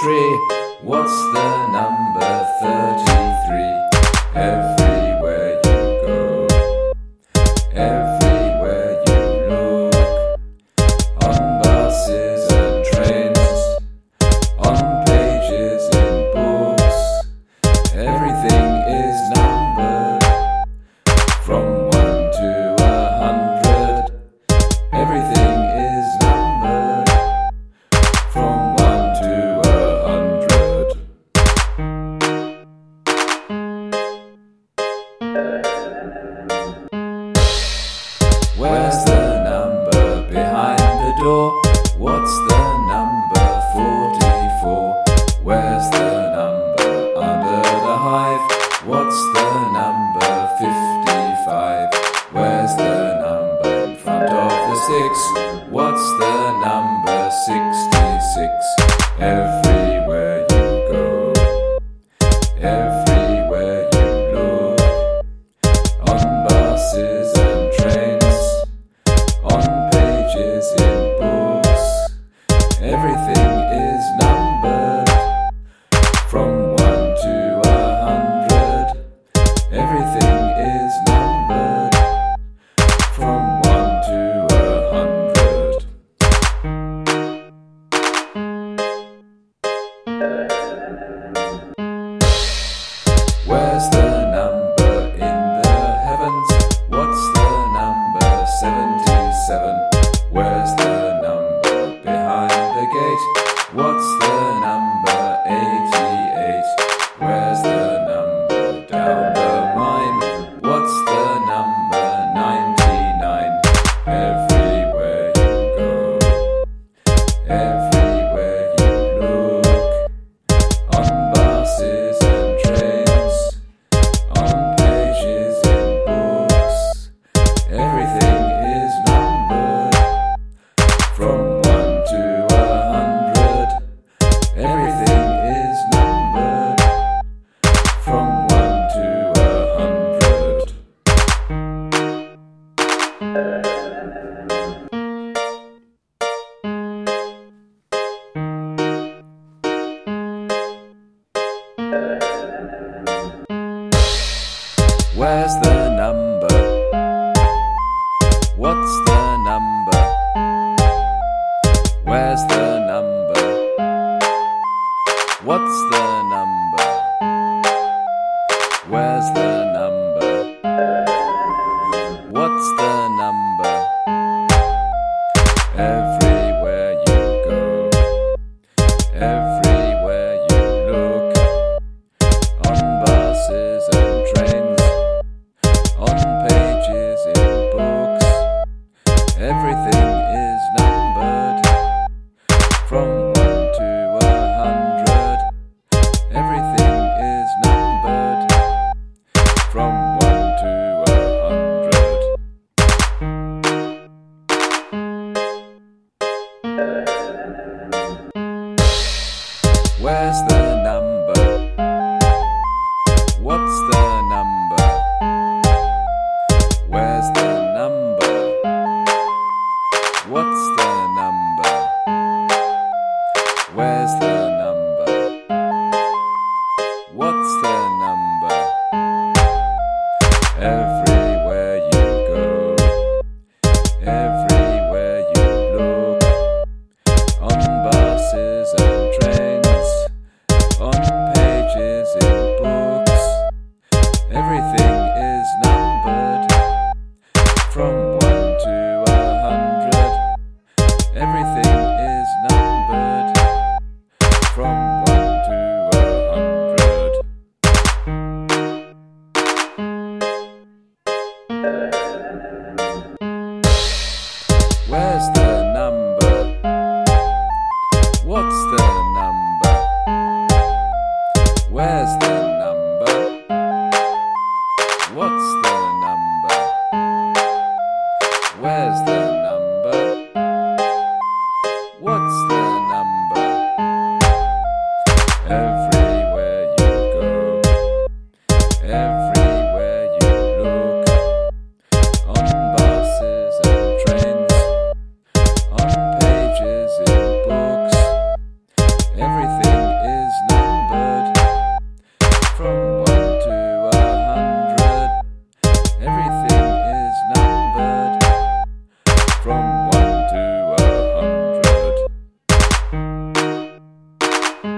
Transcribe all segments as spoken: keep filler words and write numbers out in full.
tree. What's the number? thirty-three. Everywhere you go, everywhere you look, on buses and trains, on pages in books, everything is numbered from one to a hundred. Everything is numbered from one to a hundred. Where's the number behind the door? What's the number? forty-four. Where's the number under the hive? What's the number? fifty-five. Where's the number in front of the six? What's the number? sixty-six. Everywhere you go, everywhere you look, on buses and trains, on pages in books, everything is numbered from one to a hundred. Everything is numbered from one to a hundred. Where's the number in the heavens? What's the number? seventy-seven. Where's the number behind the gate? What's the number? eighty-eight. Where's the number down the mine? What's the number? ninety-nine. Everywhere you go, everywhere you look, on buses and trains, on pages in books, everything is numbered from one to a hundred. Everything is numbered from one to a hundred. Where's the number? What's the number? Where's the number? What's the number? Where's the number? What's the number? Everywhere you go, everywhere you look, on buses and trains, on pages in books, everything is numbered from one to a hundred. Everything is numbered from one to a hundred. Where's the number? What's the number? Where's the number? What's the number? Where's the number? What's the number? Everywhere you go, everywhere you look, on buses and trains, on pages in books, everything is numbered from one to a hundred. Everything is numbered from one to a hundred. Where's the number? What's the number? Where's the number? What's the number? Where's the number? What's the number? Everywhere you go, everywhere you look, on buses and trains, on pages in books, everything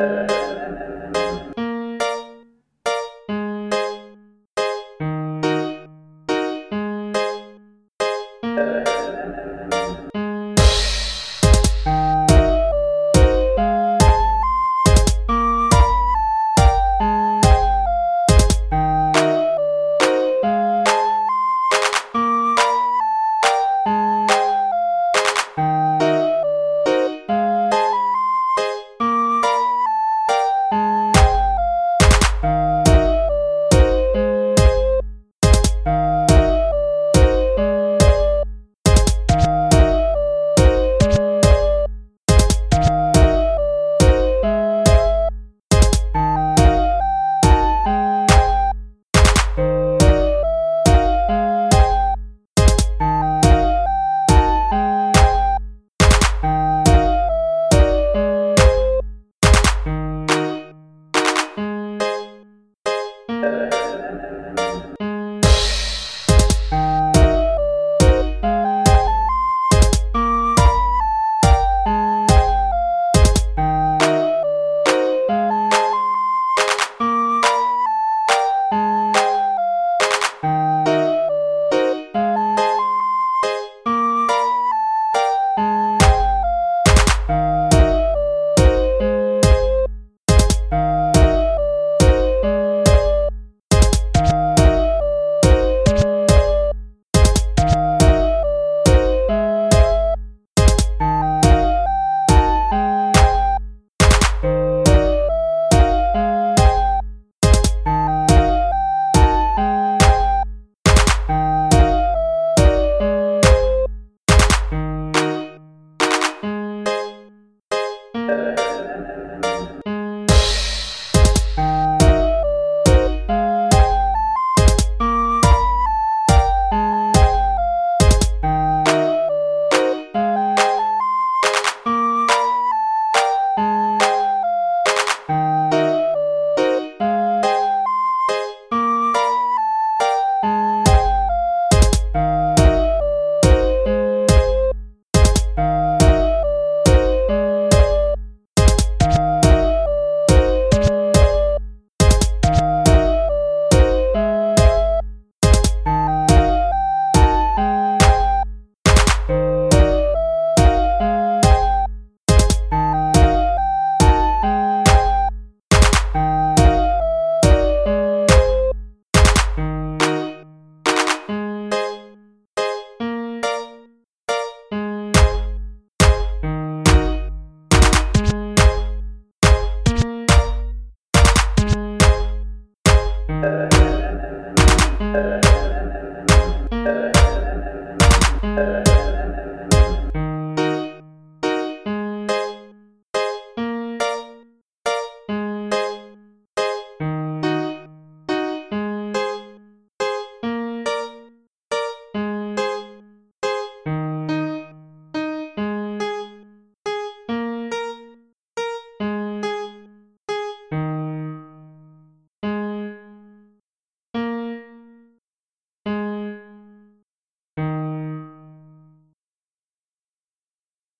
Uh...